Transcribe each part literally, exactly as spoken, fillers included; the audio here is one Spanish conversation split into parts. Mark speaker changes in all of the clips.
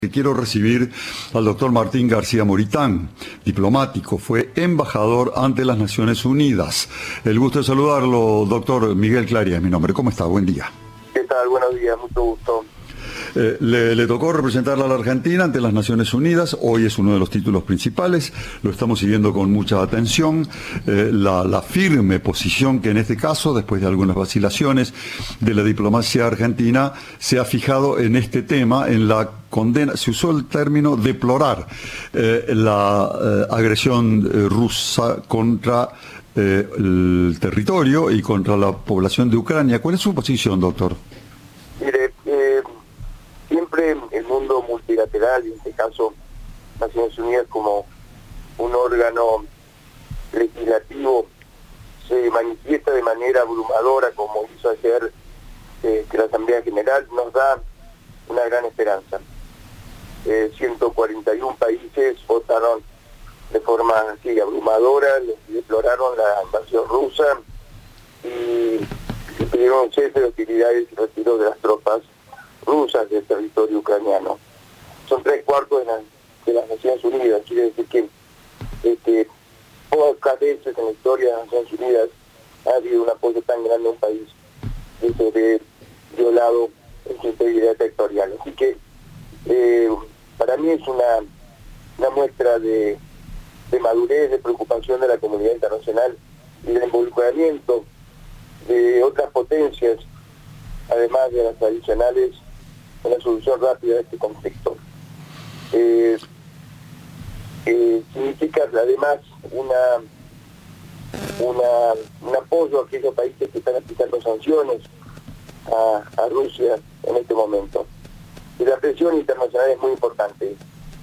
Speaker 1: Quiero recibir al doctor Martín García Moritán, diplomático, fue embajador ante las Naciones Unidas. El gusto de saludarlo, doctor Miguel Claria, es mi nombre. ¿Cómo está? Buen día.
Speaker 2: ¿Qué tal? Buenos días, mucho gusto.
Speaker 1: Eh, le, le tocó representarla a la Argentina ante las Naciones Unidas. Hoy es uno de los títulos principales, lo estamos siguiendo con mucha atención. Eh, la, la firme posición que en este caso, después de algunas vacilaciones de la diplomacia argentina, se ha fijado en este tema, en la condena, se usó el término deplorar eh, la eh, agresión eh, rusa contra eh, el territorio y contra la población de Ucrania. ¿Cuál es su posición, doctor?
Speaker 2: Mire, eh, siempre el mundo multilateral, y en este caso Naciones Unidas como un órgano legislativo, se manifiesta de manera abrumadora, como hizo ayer eh, que la Asamblea General, nos da una gran esperanza. Eh, ciento cuarenta y uno países votaron de forma así abrumadora, deploraron la invasión rusa y, y pidieron un cese de hostilidades y retiro de las tropas rusas del territorio ucraniano. Son tres cuartos de, la, de las Naciones Unidas, quiere decir que este, pocas veces en la historia de las Naciones Unidas ha habido un apoyo tan grande a un país que se ve violado en su integridad territorial. Así que eh, para mí es una, una muestra de, de madurez, de preocupación de la comunidad internacional y de involucramiento de otras potencias, además de las tradicionales, en la solución rápida de este conflicto. Eh, eh, significa además una, una, un apoyo a aquellos países que están aplicando sanciones a, a Rusia en este momento. Y la presión internacional es muy importante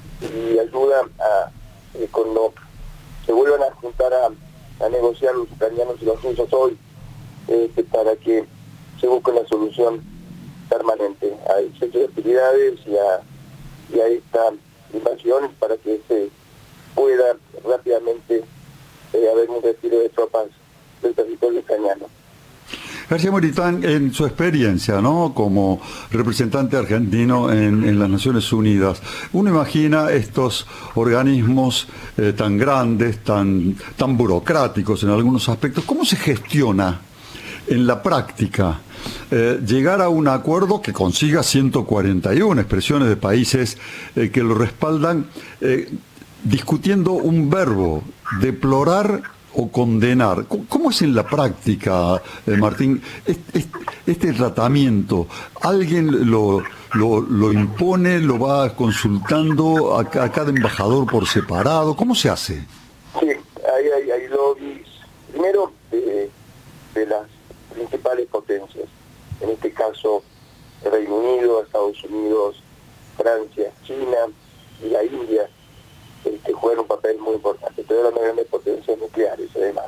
Speaker 2: y ayuda a, eh, cuando se vuelvan a juntar a, a negociar los ucranianos y los rusos hoy, eh, para que se busque una solución permanente a esas hostilidades y a, y a esta invasión, para que se pueda rápidamente eh, haber un retiro de tropas del territorio ucraniano.
Speaker 1: García Moritán, en su experiencia, ¿no?, como representante argentino en, en las Naciones Unidas, uno imagina estos organismos eh, tan grandes, tan, tan burocráticos en algunos aspectos. ¿Cómo se gestiona en la práctica eh, llegar a un acuerdo que consiga ciento cuarenta y uno expresiones de países eh, que lo respaldan, eh, discutiendo un verbo, deplorar o condenar? ¿Cómo es en la práctica, eh, Martín, este, este tratamiento? ¿Alguien lo, lo, lo impone, lo va consultando a, a cada embajador por separado? ¿Cómo se hace?
Speaker 2: Sí, hay, hay, hay lobbies, primero de, de las principales potencias, en este caso el Reino Unido, Estados Unidos, Francia, China y la India, que juegan un papel muy importante, pero las grandes potencias nucleares además,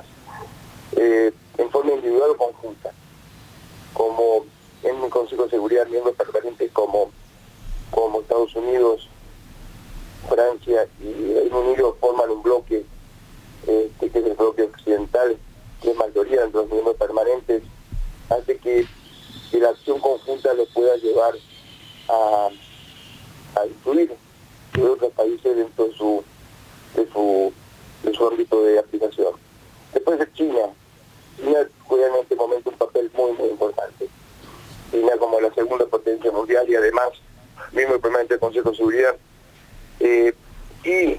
Speaker 2: eh, en forma individual o conjunta, como en el Consejo de Seguridad, miembros permanentes como, como Estados Unidos, Francia y Reino Unido forman un bloque, eh, que es el bloque occidental, que es mayoría de los miembros permanentes, hace que, que la acción conjunta lo pueda llevar a, a influir de otros países dentro de su, de su de su ámbito de aplicación. Después de China, China juega en este momento un papel muy muy importante. China como la segunda potencia mundial y además mismo el permanente del Consejo de Seguridad, eh, y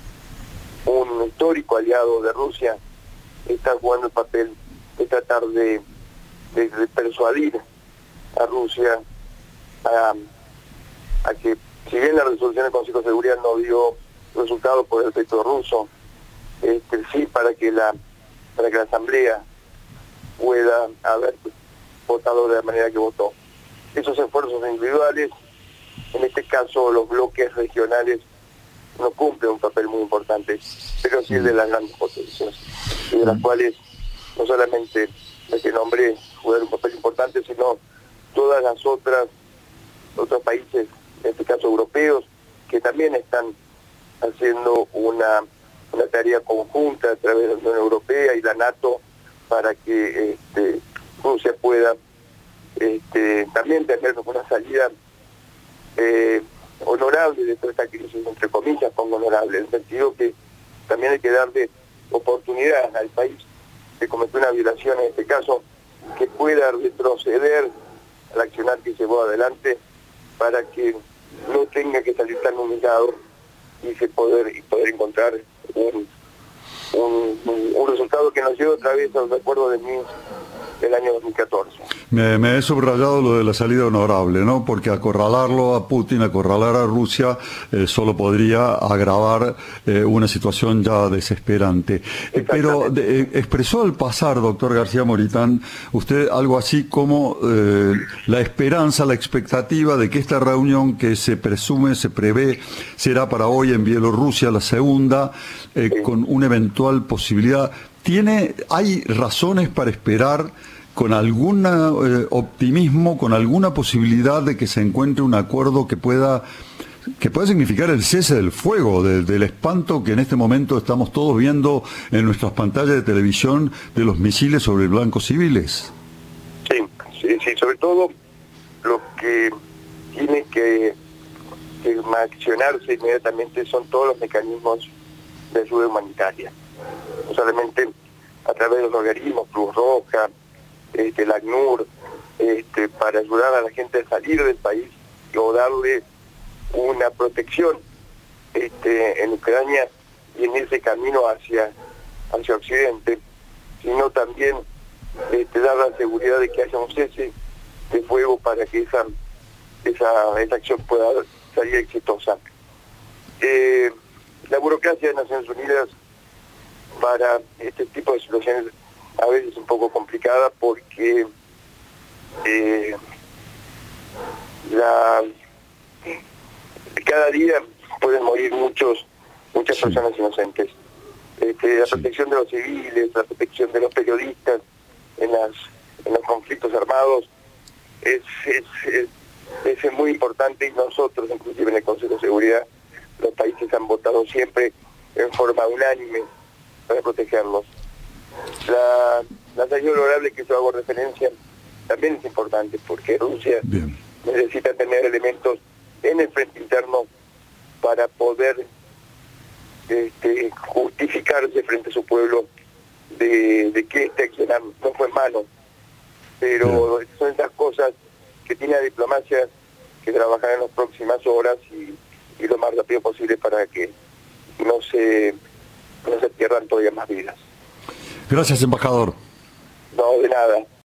Speaker 2: un histórico aliado de Rusia, está jugando el papel de tratar de, de, de persuadir a Rusia a, a que, si bien la resolución del Consejo de Seguridad no dio resultado por el efecto ruso, este, sí para que la para que la Asamblea pueda haber votado de la manera que votó. Esos esfuerzos individuales, en este caso los bloques regionales, no cumplen un papel muy importante, pero sí el de las grandes potencias, y de las cuales no solamente la que nombré jugar un papel importante, sino todas las otras otros países, en este caso europeos, que también están haciendo una, una tarea conjunta a través de la Unión Europea y la NATO para que este, Rusia pueda este, también tener una salida eh, honorable de toda esta crisis, entre comillas pongo honorable, en el sentido que también hay que darle oportunidad al país que cometió una violación en este caso, que pueda retroceder al accionar que llevó adelante para que no tenga que salir tan humillado y se poder, y poder encontrar un, un, un, un resultado que nos lleve otra vez al recuerdo de Minsk del año dos mil catorce.
Speaker 1: Me, me he subrayado lo de la salida honorable, ¿no? Porque acorralarlo a Putin, acorralar a Rusia, eh, solo podría agravar eh, una situación ya desesperante. Eh, pero de, eh, expresó al pasar, doctor García Moritán, usted algo así como eh, la esperanza, la expectativa de que esta reunión que se presume, se prevé, será para hoy en Bielorrusia la segunda, eh, sí. con una eventual posibilidad. ¿Tiene, hay razones para esperar con algún eh, optimismo, con alguna posibilidad de que se encuentre un acuerdo que pueda que pueda significar el cese del fuego, de, del espanto que en este momento estamos todos viendo en nuestras pantallas de televisión de los misiles sobre blancos civiles?
Speaker 2: Sí, sí, sí, sobre todo lo que tiene que, que accionarse inmediatamente son todos los mecanismos de ayuda humanitaria. No solamente a través de los organismos, Cruz Roja, este, la ACNUR, este, para ayudar a la gente a salir del país o darle una protección este, en Ucrania y en ese camino hacia, hacia Occidente, sino también este, dar la seguridad de que haya un cese de fuego para que esa, esa, esa acción pueda salir exitosa. Eh, la burocracia de Naciones Unidas para este tipo de situaciones a veces es un poco complicada porque eh, la, cada día pueden morir muchos muchas sí. personas inocentes. Este, la sí. protección de los civiles, la protección de los periodistas en, las, en los conflictos armados es, es, es, es muy importante, y nosotros, inclusive en el Consejo de Seguridad, los países han votado siempre en forma unánime para protegerlos. La, la salida honorable que yo hago referencia también es importante porque Rusia Bien. necesita tener elementos en el frente interno para poder este, justificarse frente a su pueblo de, de que este accionar no fue malo, pero Bien. son esas cosas que tiene la diplomacia que trabajar en las próximas horas y, y lo más rápido posible para que no se no se pierdan todavía más vidas.
Speaker 1: Gracias, embajador.
Speaker 2: No, de nada.